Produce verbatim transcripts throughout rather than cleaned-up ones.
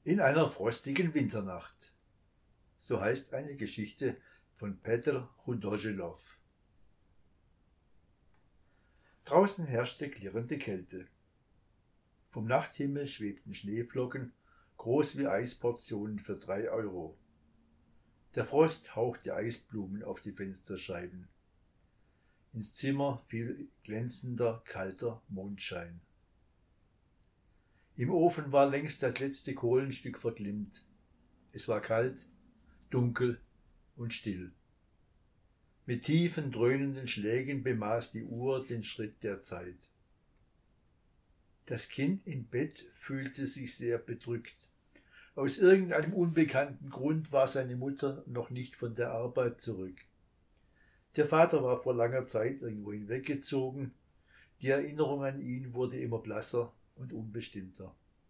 In einer frostigen Winternacht. So heißt eine Geschichte von Petr Chudojelov. Draußen herrschte klirrende Kälte. Vom Nachthimmel schwebten Schneeflocken, groß wie Eisportionen für drei Euro. Der Frost hauchte Eisblumen auf die Fensterscheiben. Ins Zimmer fiel glänzender, kalter Mondschein. Im Ofen war längst das letzte Kohlenstück verglimmt. Es war kalt, dunkel und still. Mit tiefen, dröhnenden Schlägen bemaß die Uhr den Schritt der Zeit. Das Kind im Bett fühlte sich sehr bedrückt. Aus irgendeinem unbekannten Grund war seine Mutter noch nicht von der Arbeit zurück. Der Vater war vor langer Zeit irgendwohin weggezogen. Die Erinnerung an ihn wurde immer blasser und unbestimmter.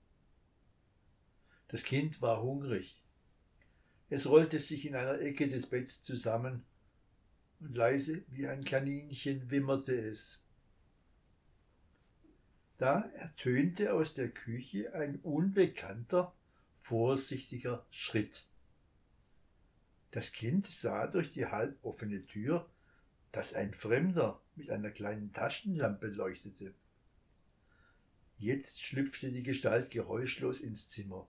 Das Kind war hungrig. Es rollte sich in einer Ecke des Betts zusammen und leise wie ein Kaninchen wimmerte es. Da ertönte aus der Küche ein unbekannter, vorsichtiger Schritt. Das Kind sah durch die halboffene Tür, dass ein Fremder mit einer kleinen Taschenlampe leuchtete. Jetzt schlüpfte die Gestalt geräuschlos ins Zimmer.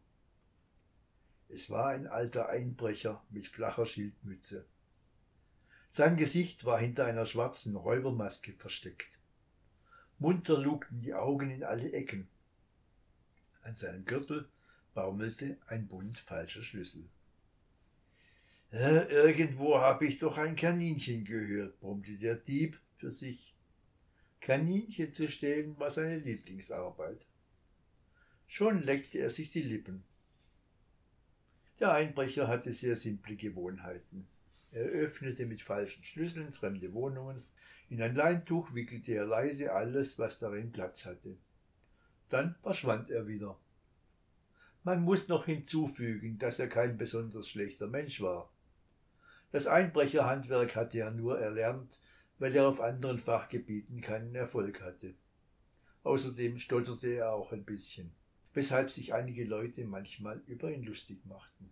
Es war ein alter Einbrecher mit flacher Schildmütze. Sein Gesicht war hinter einer schwarzen Räubermaske versteckt. Munter lugten die Augen in alle Ecken. An seinem Gürtel baumelte ein Bund falscher Schlüssel. Äh, »Irgendwo habe ich doch ein Kaninchen gehört«, brummte der Dieb für sich. Kaninchen zu stehlen war seine Lieblingsarbeit. Schon leckte er sich die Lippen. Der Einbrecher hatte sehr simple Gewohnheiten. Er öffnete mit falschen Schlüsseln fremde Wohnungen. In ein Leintuch wickelte er leise alles, was darin Platz hatte. Dann verschwand er wieder. Man muss noch hinzufügen, dass er kein besonders schlechter Mensch war. Das Einbrecherhandwerk hatte er nur erlernt, weil er auf anderen Fachgebieten keinen Erfolg hatte. Außerdem stotterte er auch ein bisschen, weshalb sich einige Leute manchmal über ihn lustig machten.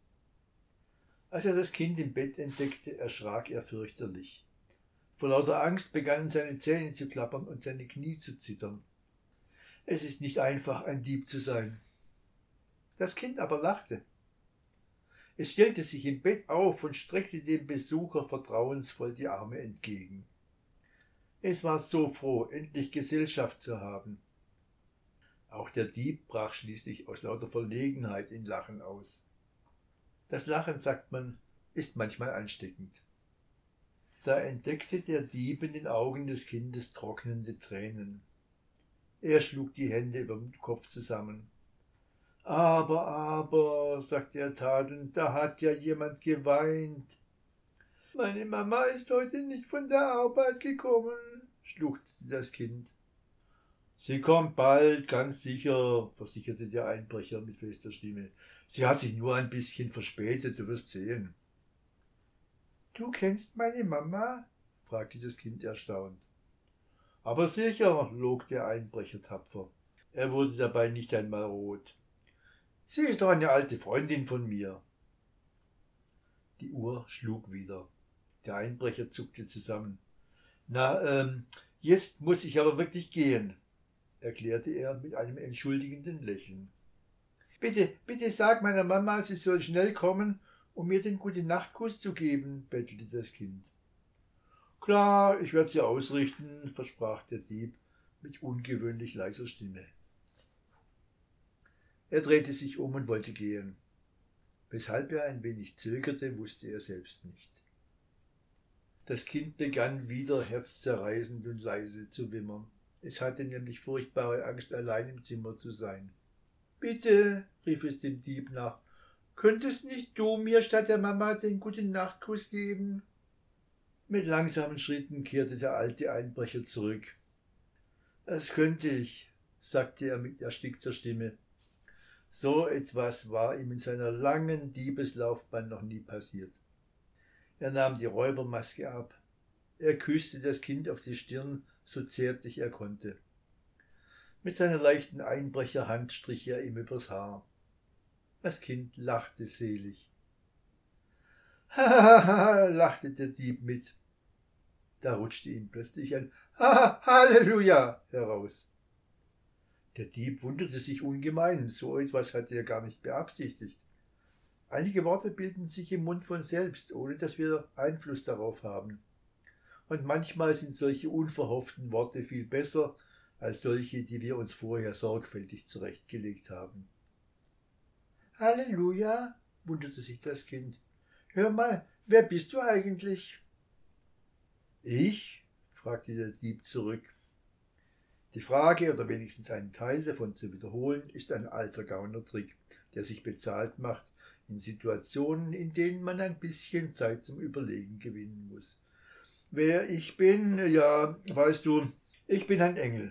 Als er das Kind im Bett entdeckte, erschrak er fürchterlich. Vor lauter Angst begannen seine Zähne zu klappern und seine Knie zu zittern. Es ist nicht einfach, ein Dieb zu sein. Das Kind aber lachte. Es stellte sich im Bett auf und streckte dem Besucher vertrauensvoll die Arme entgegen. Es war so froh, endlich Gesellschaft zu haben. Auch der Dieb brach schließlich aus lauter Verlegenheit in Lachen aus. Das Lachen, sagt man, ist manchmal ansteckend. Da entdeckte der Dieb in den Augen des Kindes trocknende Tränen. Er schlug die Hände über dem Kopf zusammen. Aber, aber, sagte er tadelnd, da hat ja jemand geweint. Meine Mama ist heute nicht von der Arbeit gekommen, schluchzte das Kind. Sie kommt bald, ganz sicher, versicherte der Einbrecher mit fester Stimme. Sie hat sich nur ein bisschen verspätet, du wirst sehen. Du kennst meine Mama? Fragte das Kind erstaunt. Aber sicher, log der Einbrecher tapfer. Er wurde dabei nicht einmal rot. Sie ist doch eine alte Freundin von mir. Die Uhr schlug wieder. Der Einbrecher zuckte zusammen. Na, ähm, jetzt muss ich aber wirklich gehen, erklärte er mit einem entschuldigenden Lächeln. Bitte, bitte sag meiner Mama, sie soll schnell kommen, um mir den Gute-Nacht-Kuss zu geben, bettelte das Kind. Klar, ich werde sie ausrichten, versprach der Dieb mit ungewöhnlich leiser Stimme. Er drehte sich um und wollte gehen. Weshalb er ein wenig zögerte, wusste er selbst nicht. Das Kind begann wieder herzzerreißend und leise zu wimmern. Es hatte nämlich furchtbare Angst, allein im Zimmer zu sein. »Bitte«, rief es dem Dieb nach, »könntest nicht du mir statt der Mama den Gute-Nacht-Kuss geben?« Mit langsamen Schritten kehrte der alte Einbrecher zurück. »Das könnte ich«, sagte er mit erstickter Stimme. So etwas war ihm in seiner langen Diebeslaufbahn noch nie passiert. Er nahm die Räubermaske ab. Er küsste das Kind auf die Stirn, so zärtlich er konnte. Mit seiner leichten Einbrecherhand strich er ihm übers Haar. Das Kind lachte selig. Hahaha, lachte der Dieb mit. Da rutschte ihm plötzlich ein Ha, Halleluja heraus. Der Dieb wunderte sich ungemein, so etwas hatte er gar nicht beabsichtigt. Einige Worte bilden sich im Mund von selbst, ohne dass wir Einfluss darauf haben. Und manchmal sind solche unverhofften Worte viel besser als solche, die wir uns vorher sorgfältig zurechtgelegt haben. Halleluja, wunderte sich das Kind. Hör mal, wer bist du eigentlich? Ich? Fragte der Dieb zurück. Die Frage, oder wenigstens einen Teil davon zu wiederholen, ist ein alter Gaunertrick, der sich bezahlt macht in Situationen, in denen man ein bisschen Zeit zum Überlegen gewinnen muss. Wer ich bin? Ja, weißt du, ich bin ein Engel.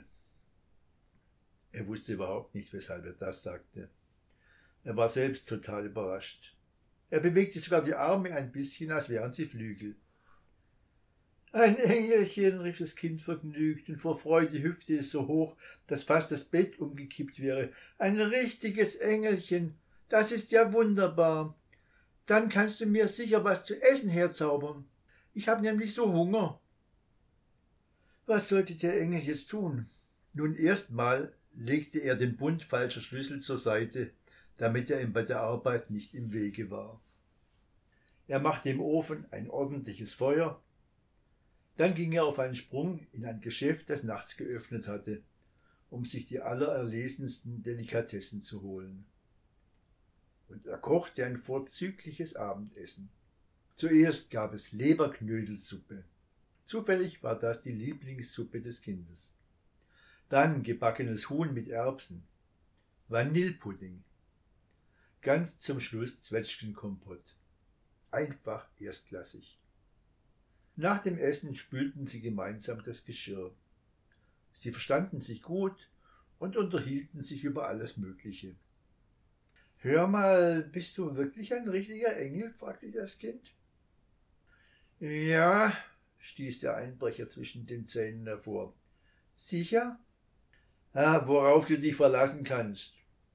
Er wusste überhaupt nicht, weshalb er das sagte. Er war selbst total überrascht. Er bewegte sogar die Arme ein bisschen, als wären sie Flügel. Ein Engelchen, rief das Kind vergnügt, und vor Freude hüpfte es so hoch, dass fast das Bett umgekippt wäre. Ein richtiges Engelchen, das ist ja wunderbar. Dann kannst du mir sicher was zu essen herzaubern. Ich habe nämlich so Hunger. Was sollte der Engel jetzt tun? Nun, erstmal legte er den Bund falscher Schlüssel zur Seite, damit er ihm bei der Arbeit nicht im Wege war. Er machte im Ofen ein ordentliches Feuer. Dann ging er auf einen Sprung in ein Geschäft, das nachts geöffnet hatte, um sich die allererlesensten Delikatessen zu holen. Und er kochte ein vorzügliches Abendessen. Zuerst gab es Leberknödelsuppe. Zufällig war das die Lieblingssuppe des Kindes. Dann gebackenes Huhn mit Erbsen, Vanillepudding. Ganz zum Schluss Zwetschgenkompott. Einfach erstklassig. Nach dem Essen spülten sie gemeinsam das Geschirr. Sie verstanden sich gut und unterhielten sich über alles Mögliche. »Hör mal, bist du wirklich ein richtiger Engel?« fragte das Kind. »Ja«, stieß der Einbrecher zwischen den Zähnen hervor. »Sicher?« »Ah, worauf du dich verlassen kannst.«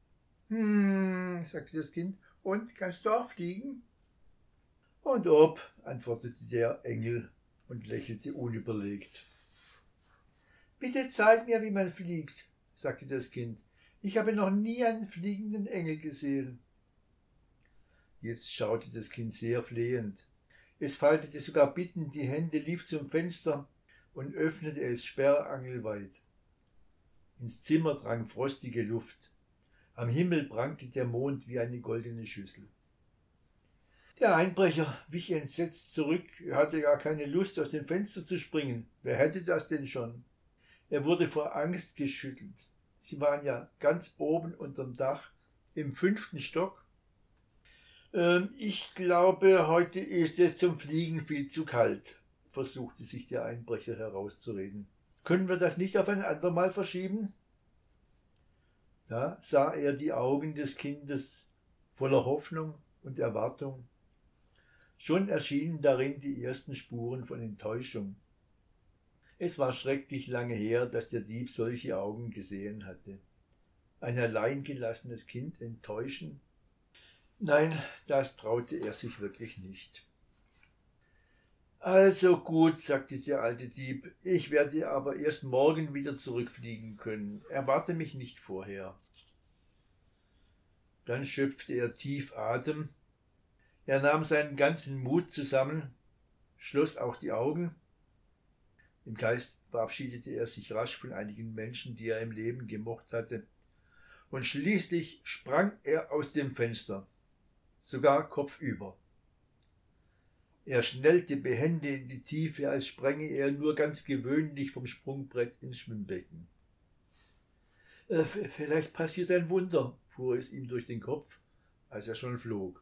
»Hm«, sagte das Kind, »und, kannst du auch fliegen?« »Und ob«, antwortete der Engel und lächelte unüberlegt. »Bitte zeig mir, wie man fliegt«, sagte das Kind. »Ich habe noch nie einen fliegenden Engel gesehen.« Jetzt schaute das Kind sehr flehend. Es faltete sogar bittend die Hände, lief zum Fenster und öffnete es sperrangelweit. Ins Zimmer drang frostige Luft. Am Himmel prangte der Mond wie eine goldene Schüssel. Der Einbrecher wich entsetzt zurück. Er hatte gar keine Lust, aus dem Fenster zu springen. Wer hätte das denn schon? Er wurde vor Angst geschüttelt. Sie waren ja ganz oben unterm Dach, im fünften Stock. Ähm, »Ich glaube, heute ist es zum Fliegen viel zu kalt«, versuchte sich der Einbrecher herauszureden. »Können wir das nicht auf ein andermal verschieben?« Da sah er die Augen des Kindes voller Hoffnung und Erwartung. Schon erschienen darin die ersten Spuren von Enttäuschung. Es war schrecklich lange her, dass der Dieb solche Augen gesehen hatte. Ein alleingelassenes Kind enttäuschen? Nein, das traute er sich wirklich nicht. »Also gut«, sagte der alte Dieb, »ich werde aber erst morgen wieder zurückfliegen können. Erwarte mich nicht vorher.« Dann schöpfte er tief Atem. Er nahm seinen ganzen Mut zusammen, schloss auch die Augen. Im Geist verabschiedete er sich rasch von einigen Menschen, die er im Leben gemocht hatte. Und schließlich sprang er aus dem Fenster, sogar kopfüber. Er schnellte behende in die Tiefe, als spränge er nur ganz gewöhnlich vom Sprungbrett ins Schwimmbecken. Äh, »Vielleicht passiert ein Wunder«, fuhr es ihm durch den Kopf, als er schon flog.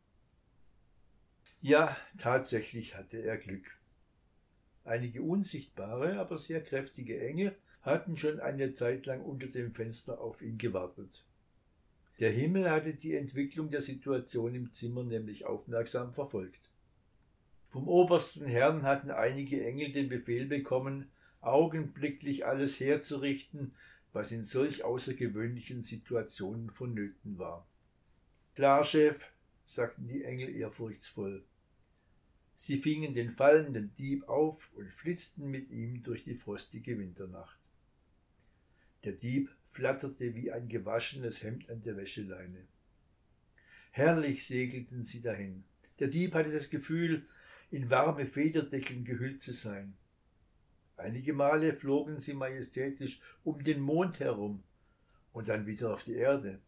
Ja, tatsächlich hatte er Glück. Einige unsichtbare, aber sehr kräftige Engel hatten schon eine Zeit lang unter dem Fenster auf ihn gewartet. Der Himmel hatte die Entwicklung der Situation im Zimmer nämlich aufmerksam verfolgt. Vom obersten Herrn hatten einige Engel den Befehl bekommen, augenblicklich alles herzurichten, was in solch außergewöhnlichen Situationen vonnöten war. Klar, Chef, sagten die Engel ehrfurchtsvoll. Sie fingen den fallenden Dieb auf und flitzten mit ihm durch die frostige Winternacht. Der Dieb flatterte wie ein gewaschenes Hemd an der Wäscheleine. Herrlich segelten sie dahin. Der Dieb hatte das Gefühl, in warme Federdecken gehüllt zu sein. Einige Male flogen sie majestätisch um den Mond herum und dann wieder auf die Erde.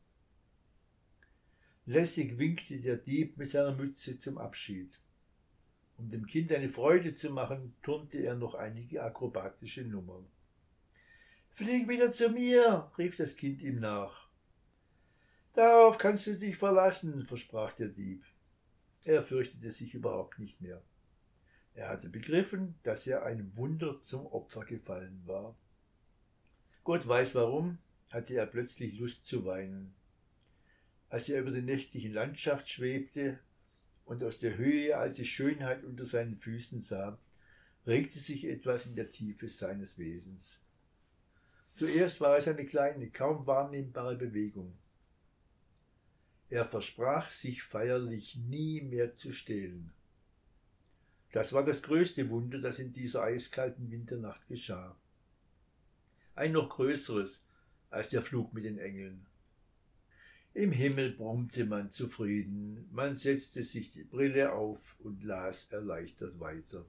Lässig winkte der Dieb mit seiner Mütze zum Abschied. Um dem Kind eine Freude zu machen, turnte er noch einige akrobatische Nummern. »Flieg wieder zu mir«, rief das Kind ihm nach. »Darauf kannst du dich verlassen«, versprach der Dieb. Er fürchtete sich überhaupt nicht mehr. Er hatte begriffen, dass er einem Wunder zum Opfer gefallen war. Gott weiß warum, hatte er plötzlich Lust zu weinen. Als er über die nächtliche Landschaft schwebte und aus der Höhe alte Schönheit unter seinen Füßen sah, regte sich etwas in der Tiefe seines Wesens. Zuerst war es eine kleine, kaum wahrnehmbare Bewegung. Er versprach sich feierlich, nie mehr zu stehlen. Das war das größte Wunder, das in dieser eiskalten Winternacht geschah. Ein noch größeres als der Flug mit den Engeln. Im Himmel brummte man zufrieden, man setzte sich die Brille auf und las erleichtert weiter.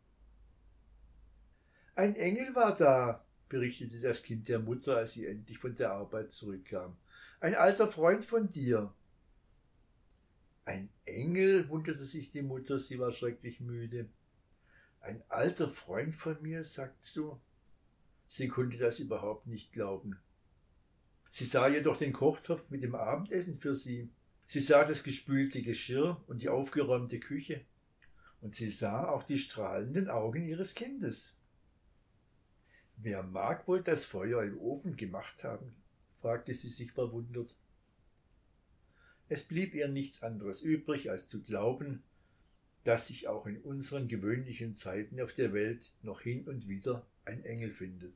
»Ein Engel war da«, berichtete das Kind der Mutter, als sie endlich von der Arbeit zurückkam. »Ein alter Freund von dir.« »Ein Engel?«, wunderte sich die Mutter, sie war schrecklich müde. »Ein alter Freund von mir, sagst du?« Sie konnte das überhaupt nicht glauben. Sie sah jedoch den Kochtopf mit dem Abendessen für sie. Sie sah das gespülte Geschirr und die aufgeräumte Küche. Und sie sah auch die strahlenden Augen ihres Kindes. »Wer mag wohl das Feuer im Ofen gemacht haben?«, fragte sie sich verwundert. Es blieb ihr nichts anderes übrig, als zu glauben, dass sich auch in unseren gewöhnlichen Zeiten auf der Welt noch hin und wieder ein Engel findet.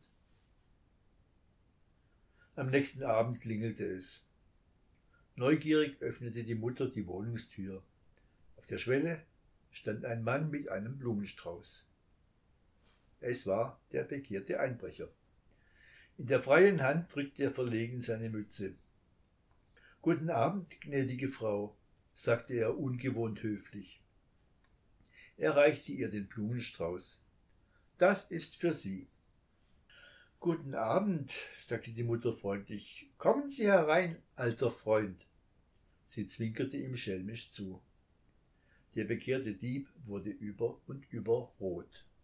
Am nächsten Abend klingelte es. Neugierig öffnete die Mutter die Wohnungstür. Auf der Schwelle stand ein Mann mit einem Blumenstrauß. Es war der begehrte Einbrecher. In der freien Hand drückte er verlegen seine Mütze. »Guten Abend, gnädige Frau«, sagte er ungewohnt höflich. Er reichte ihr den Blumenstrauß. »Das ist für Sie.« »Guten Abend«, sagte die Mutter freundlich. »Kommen Sie herein, alter Freund.« Sie zwinkerte ihm schelmisch zu. Der begehrte Dieb wurde über und über rot.